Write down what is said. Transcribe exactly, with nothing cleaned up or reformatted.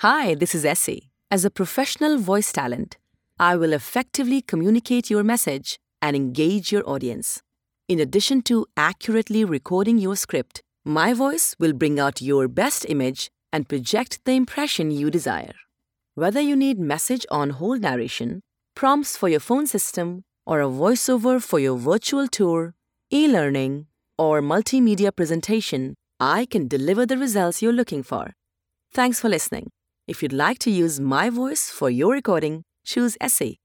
Hi, this is Essie. As a professional voice talent, I will effectively communicate your message and engage your audience. In addition to accurately recording your script, my voice will bring out your best image and project the impression you desire. Whether you need message on hold narration, prompts for your phone system, or a voiceover for your virtual tour, e-learning, or multimedia presentation, I can deliver the results you're looking for. Thanks for listening. If you'd like to use my voice for your recording, choose Essay.